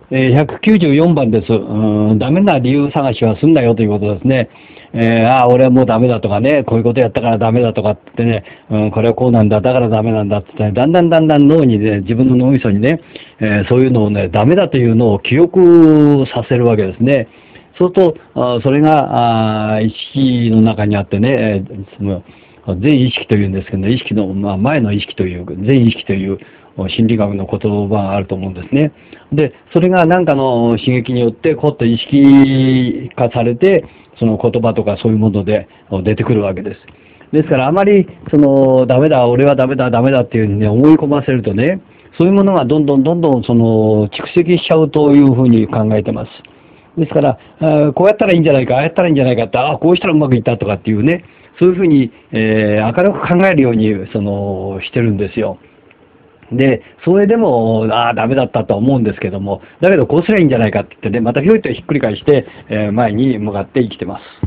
194番です。ダメな理由探しはすんなよということですね。俺はもうダメだとかね、こういうことやったからダメだとかってね、これはこうなんだ、だからダメなんだってね、だんだんだんだん脳にね、自分の脳みそにね、そういうのをね、ダメだというのを記憶させるわけですね。そうすると、それが、意識の中にあってね、その全意識というんですけど、意識の、前の意識という、全意識という心理学の言葉があると思うんですね。で、それが何かの刺激によって、こうっと意識化されて、その言葉とかそういうもので出てくるわけです。ですから、あまり、ダメだ、俺はダメだ、ダメだっていうふうにね、思い込ませるとね、そういうものがどんどんどんどん、蓄積しちゃうというふうに考えてます。ですから、こうやったらいいんじゃないか、ああやったらいいんじゃないかって、こうしたらうまくいったとかっていうね、そういうふうに、明るく考えるように、してるんですよ。で、それでも、ダメだったとは思うんですけども、だけどこうすればいいんじゃないかって言ってね、またひょいとひっくり返して、前に向かって生きてます。